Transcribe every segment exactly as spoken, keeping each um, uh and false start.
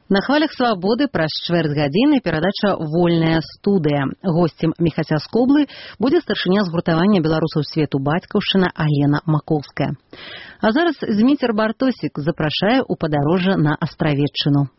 На хвалях свабоды праз чвэрць гадзіны перадача «Вольная студыя». Госцем Міхася Скоблы будзе старшыня згуртавання беларусаў свету бацькаўшчына Алена Маковская. А зараз Зміцер Бартосік запрашае ў падарожжа на Астравеччыну.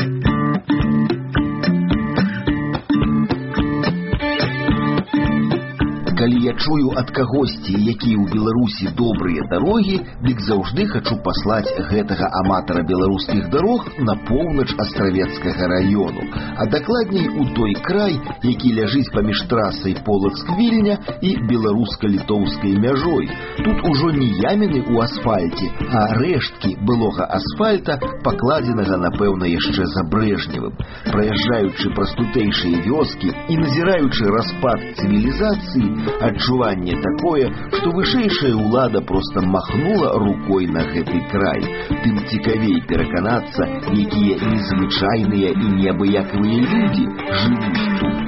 Калі я чую ад кагосьці, якія ў Беларусі добрыя дарогі, дык заўжды хачу паслаць гэтага аматара беларускіх дарог на поўнач Астравецкага раёну, а дакладней у той край, які ляжыць паміж трасай Полацк-Вільня і беларуска-літоўскай мяжой. Тут ужо не яміны ў асфальце, а рэшткі былога асфальта, пакладзенага, напэўна, яшчэ за Брэжневым. Праязджаючы праз тутэйшыя вёскі і назіраючы распад цывілізацыі, адчуванне такое, што вышэйшая ўлада проста махнула рукой на гэты край. Тым цікавей пераканацца, якія незвычайныя і неабыякавыя людзі жывуць тут.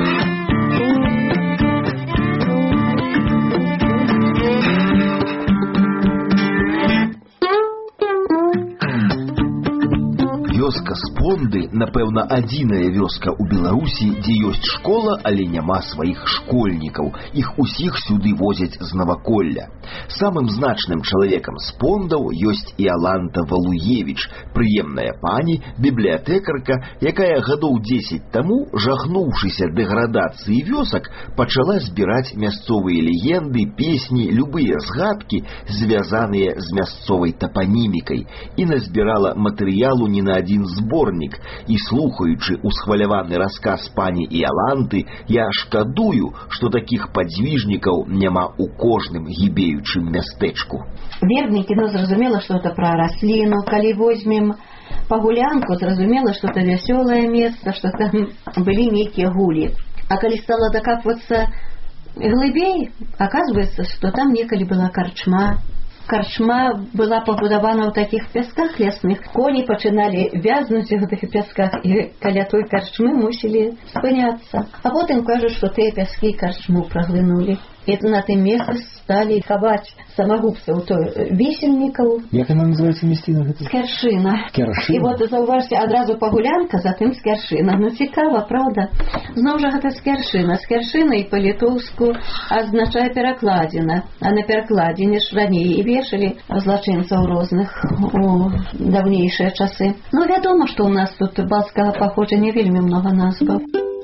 Вёска Спонды, напэўна, адзіная вёска ў Беларусі, дзе ёсць школа, але няма сваіх школьнікаў. Іх усіх сюды возяць з Наваколля. Самым значным чалавекам Спондаў ёсць Іаланта Валуевіч, прыемная пані, бібліятэкарка, якая гадоў дзесяць таму, жахнуўшыся дэградацыі вёсак, пачала збіраць мясцовыя легенды, песні, любыя згадкі, звязаныя з мясцовай тапанімікай, і назбірала матэрыялу не на адзін зборнік, і слухаючы усхваляваны расказ пані Іаланты, я шкадую, што такіх падзвіжнікаў няма ў кожным гібеючым мястэчку. Вербнікі, ну, зразумела, што это пра расліну. Калі возьмем пагулянку, зразумела, што это вясёлае месца, што там былі нейкія гулі. А калі стала дакапвацца глыбей, аказваецца, што там некалі была карчма. Карчма была пабудавана ў такіх пясках лясных. Коні пачыналі вязнуць у гэтых пясках, і каля той карчмы мусілі спыняцца. А потым кажуць, што тыя пяскі карчму праглынулі. І на тым месцы сталі хаваць самагубцаў, то весельнікаў. Як яна называецца месціна? Скяршына. Скяршына. І вот заўважце, адразу пагулянка, затым Скяршына. Ну цікава, правда? Зноў жа гэта Скяршына. Скяршына і па-літоўску азначае перакладзіна. А на перакладзіне ж раней і вешалі злачынцаў розных у даўнейшыя часы. Ну вядома, што ў нас тут балцкага паходжання вельмі многа назваў.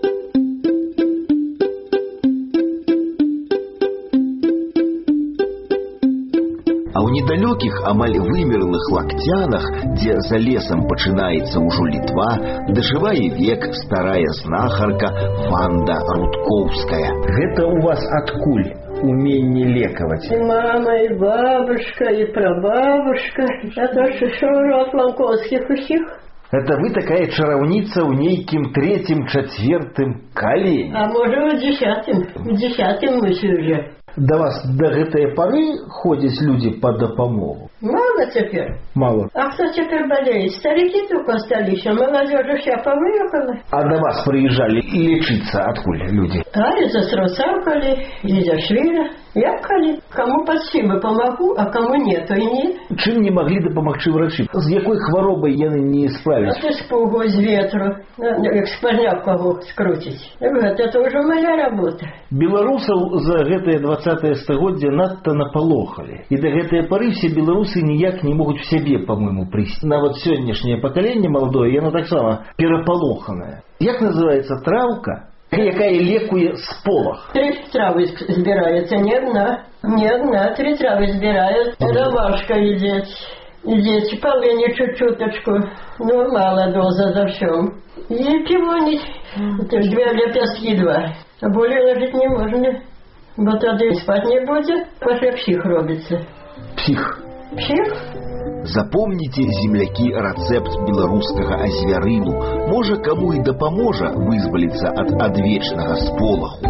А ў недалёкіх, амаль вымерлых лакцянах, дзе за лесам пачынаецца ўжо Літва, дажывае век старая знахарка Ванда Рудкоўская. Гэта ў вас адкуль уменне лекаваць? И мама, и бабушка, и прабабушка. Это ж род Ланковских усіх. Это вы такая чараўніца ў нейкім третьим, четвертым калене. А может, в десятым. В десятым мы уже. Да вас до гэтай поры ходзяць людзі па дапамогу? Мало теперь. Мало. А кто теперь болеет? Старики только остались, а молодежь вся повыехала. А до вас приезжали лечиться откуль люди? А из Островцакали, из Ашвиля. Ехали. Кому под силы помогу, а кому нет, то и нет. Чым не могли дапамагчы врачи? З якой хваробай яны не справились? От испугу, з ветру, як спазняк кого скрутить. Вот это уже моя работа. Беларусаў за гэтае двадцатае стагоддзе надта напалохалі. І да гэтай пары все беларусы ніяк не могуць в сябе, по-моему, прыйсці. Нават сённяшняе пакаленне маладое, яно таксама перапалоханае. Як называется травка, якая лекуе сполох? Три травы збирается, не одна. Не одна, три травы збирают. Ромашка едеть. Едеть полыни чуть-чуточку. Ну, мало доза за всем. И пивонить. Это ж две лепестки два. А более ложить не можно. Вот один спать не будет, пошли псих робится. Псих. Псих? Запомніце, землякі, рэцэпт беларускага азвярыну. Можа, каму і дапаможа вызваліцца ад адвечнага сполаху.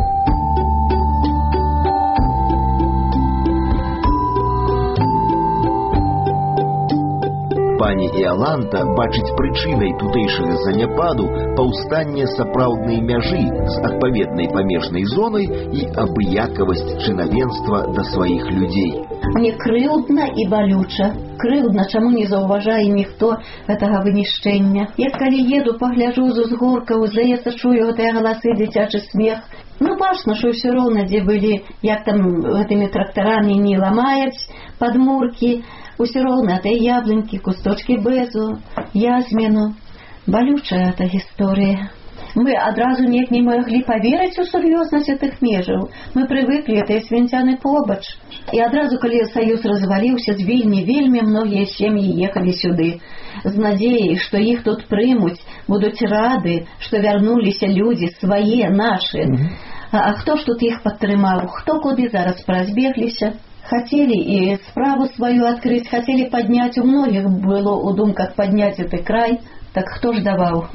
Пані Іаланта бачыць прычынай тутэйшага заняпаду паўстанне сапраўднай мяжы з адпаведнай памежнай зонай і абыякавасць чынавенства да сваіх людзей. Мне крыўдна і балюча. Крыўдна, чаму не заўважае ніхто гэтага вынішчэння. Як калі еду, пагляджу з узгоркаў, здаецца, чую гэтыя галасы, дзіцячы смех. Ну, бачна, що все роўна, дзе былі, як там гэтымі трактарамі не ламаюць падмуркі, усе роўна тыя яблынькі, кусточкі бэзу, язмену. Балючая эта гісторыя. Мы адразу неяк не маглі паверыць у сур'ёзнасць гэтых межаў. Мы прывыклі этой свінцяны побач. І адразу, калі саюз разваліўся, з вельмі-вельмі многія сем'і ехалі сюды. З надзеяй, што іх тут прымуць, будуць рады, што вярнуліся людзі свае, нашы. А хто ж тут іх падтрымаў? Хто куды зараз празбегліся? Хацелі і справу сваю адкрыць, хацелі падняць, у многіх было ў думках падняць гэты край. Так хто ж даваў?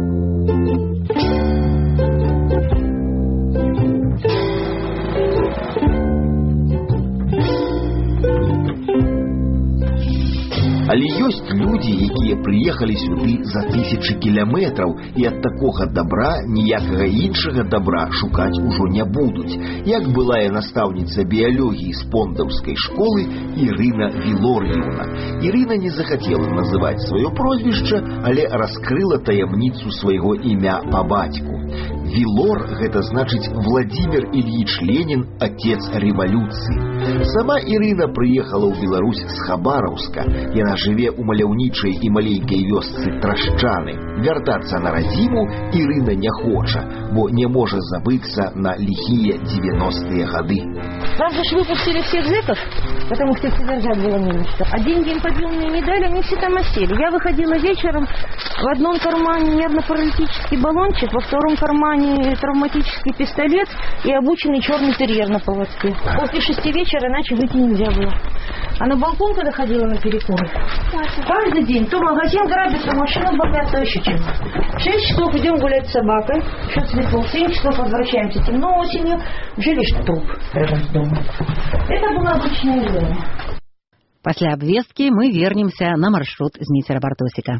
Але ёсць людзі, якія прыехалі сюды за тысячы кіляметраў і ад такога добра ніякага іншага добра шукаць ужо не будуць. Як былая настаўніца біялогіі з пондаўскай школы Ірына Вілор'еўна. Ірына не захацела называць сваё прозвішча, але раскрыла таямніцу свайго імя па бацьку. Вілор – гэта значыць Владзімір Ільіч Ленін, отец рэвалюцыі. Сама Ірына прыехала ў Беларусь з Хабараўска. Яна жыве ў маляўнічай і маленькай вёсцы Трашчаны. Вяртацца на радзіму Ірына не хоча, бо не можа забыцца на лихие девяностые годы. Правда, ж выпустили всех зэков, потому что их содержать было не на что. А деньги им подъемные не дали, они все там осели. Я выходила вечером, в одном кармане нервно-паралитический баллончик, во втором кармане травматический пистолет и обученный черный терьер на поводке. После шести вечера иначе выйти нельзя было. А на балкон, когда ходила на перекуры, каждый день то магазин грабит, то машину богат, то еще чего. В шесть часов идем гулять с собакой, еще светло, в семь часов возвращаемся темно осенью, уже лишь труп рядом с домом. Это было обычное время. После обвестки мы вернемся на маршрут Зміцера Бартосіка.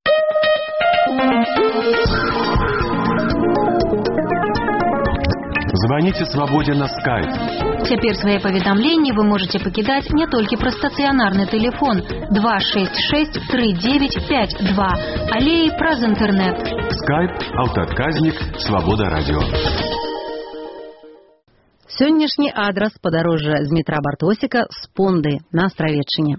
Звоните «Свободе» на скайп. Цяпер свае паведамленні вы можете пакідаць не толькі праз стацыянарны тэлефон два шесть шесть три девять пять два, але і праз інтэрнэт. Скайп, аўтаадказнік, «Свобода радио». Сённяшні адрас падарожжа Змітра Бартосіка з Понды на Астравеччыне.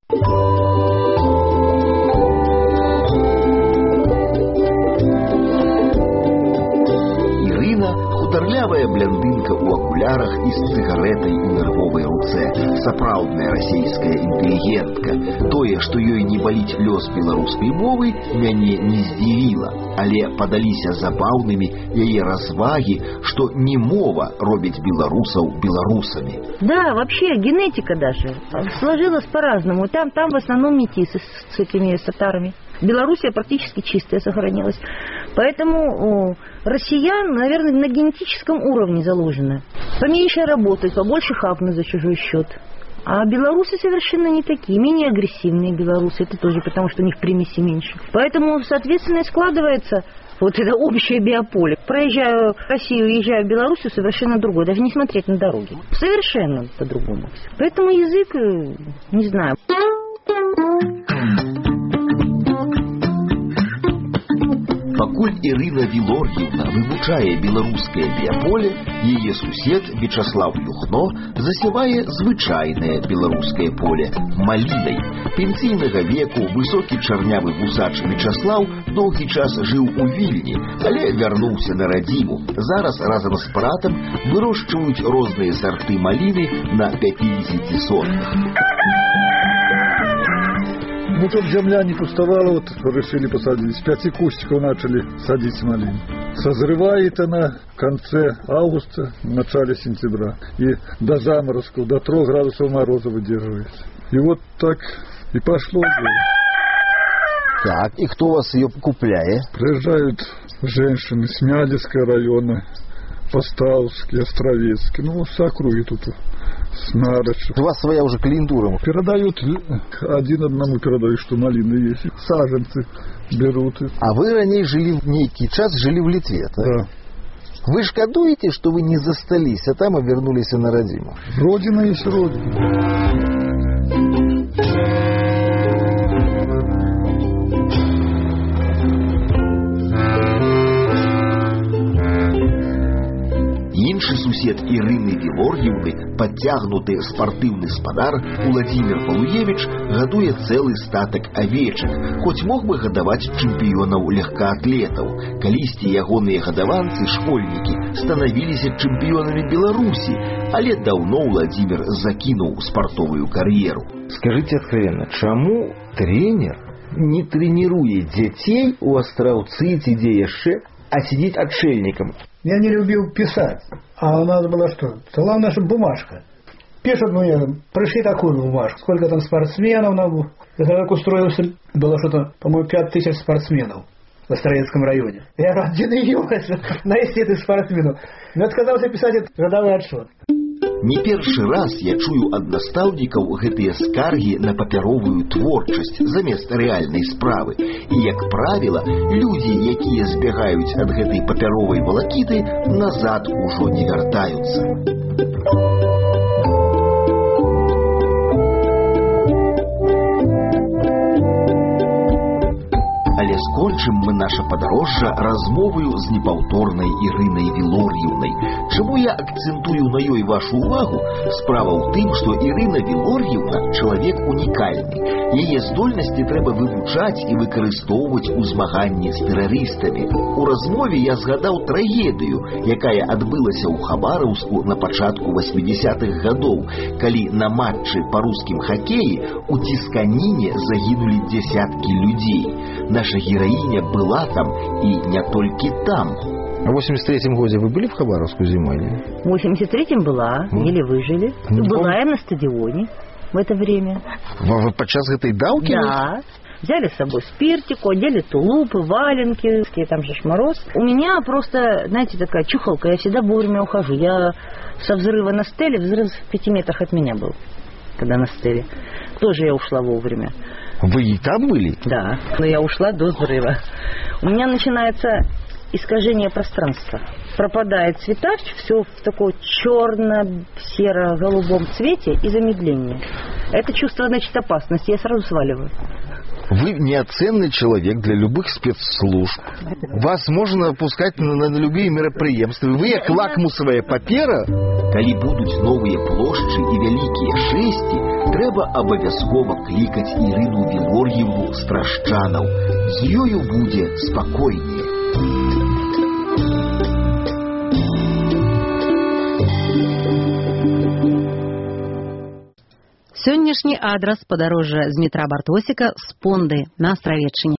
Хударлявая блондинка у акулярах і з цыгаретай у нервовай руцэ. Сапраўдная расійская інтэлігентка. Тое, што ёй не баліць лёс беларускай мовы, мяне не здзівіла. Але падаліся забаўнымі яе развагі, што не мова робіць беларусаў беларусамі. Да, вообще генетика даже сложилась по-разному. Там, там в основном метисы с этими татарами. Белоруссия практически чистая сохранилась. Поэтому о, россиян, наверное, на генетическом уровне заложено. Поменьше работать, побольше хапнуть за чужой счет. А белорусы совершенно не такие, менее агрессивные белорусы. Это тоже потому, что у них примеси меньше. Поэтому, соответственно, складывается вот это общее биополе. Проезжаю Россию, уезжаю в Белоруссию, совершенно другое. Даже не смотреть на дороги. Совершенно по-другому. Поэтому язык, не знаю. Пакуль Ірына Вілор'еўна вывучае беларускае біяполе, яе сусед Вячаслав Юхно засявае звычайнае беларускае поле малінай. Пенсійнага веку высокі чарнявы вусач Вячаслав доўгі час жыў у Вільні, але вярнуўся на радзіму. Зараз разам з братам вырошчваюць розныя сарты маліны на пятидесяти сотках. Ну, тут земля не пустовала, вот решили посадить. С пяти кустиков начали садить малину. Созревает она в конце августа, в начале сентября. И до заморозков, до трех градусов мороза выдерживается. И вот так и пошло. Так, и кто у вас ее купляет? Приезжают женщины с Мяльского района, Поставский, Островецкий. Ну, с округи тут Смарочь. У вас своя уже клиентура. Передают, один одному передают, что малины есть. Саженцы берут. А вы ранее жили в некий час, жили в Литве, так? Да. Вы шкодуете, что вы не застались, а там и вернулись на родину? Родина есть родина. Іншы сусед Ірыны Вілор'еўны, падцягнуты спартыўны спадар Уладзімір Палуевіч, гадуе цэлы статак авечак, хоць мог бы гадаваць чэмпіёнаў легкаатлетаў. Калісьці ягоныя гадаванцы, школьнікі, станавіліся чэмпіёнамі Беларусі, але даўно Уладзімір закінуў спартовую кар'еру. Скажите откровенно, чаму тренер не тренирует детей у Астраўцы ці дзе яшчэ, а сидит отшельником? Я не любил писать, а надо было что? Главное, чтобы бумажка. Пишут мне, пришли такую бумажку, сколько там спортсменов нам. Я как устроился, было что-то, по-моему, пять тысяч спортсменов в Острорецком районе. Я один июля найти этих спортсменов. Но отказался писать этот годовой отчет. Не першы раз я чую ад настаўнікаў гэтыя скаргі на папяровую творчасць замест рэальнай справы. І, як правіла, людзі, якія збягаюць ад гэтай папяровай валакіты, назад ужо не вяртаюцца. Але скончым мы наша падарожжа размоваю з непаўторнай Ірынай Вілор'еўнай. Чаму я акцэнтую на ёй вашу увагу? Справа ў тым, што Ірына Вілор'еўна чалавек унікальны. Яе здольнасці трэба вывучаць і выкарыстоўваць у змаганні з тэрарыстамі. У размове я згадаў трагедыю, якая адбылася ў Хабараўску на пачатку васьмідзесятых гадоў, калі на матчы па рускім хакеі у Цісканіне загінулі дзесяткі людзей. Наша героиня была там и не только там. А в восемьдесят третьем году вы были в Хабаровску зимой? В восемьдесят третьем была, mm. еле выжили. Mm. Была я на стадионе в это время. Вы подчас этой давки? Да. Взяли с собой спиртику, одели тулупы, валенки, там же мороз. У меня просто, знаете, такая чухалка, я всегда вовремя ухожу. Я со взрыва на стеле, взрыв в пяти метрах от меня был, когда на стеле. Тоже я ушла вовремя. Вы и там были? Да, но я ушла до взрыва. У меня начинается искажение пространства. Пропадает цветач, все в таком черно-серо-голубом цвете и замедление. Это чувство, значит, опасности. Я сразу сваливаю. Вы неоценный человек для любых спецслужб. Вас можно пускать на, на, на любые мероприемства. Вы як лакмусовая папера. Калі будуць новыя плошчы і вялікія шэсці, трэба абавязкова клікаць Ірыну Вілор'еўну з Трашчанаў. З ёю будзе спакойней. Сённяшні адрас падарожжа з метра Бартосіка з Понды на Астравеччыне.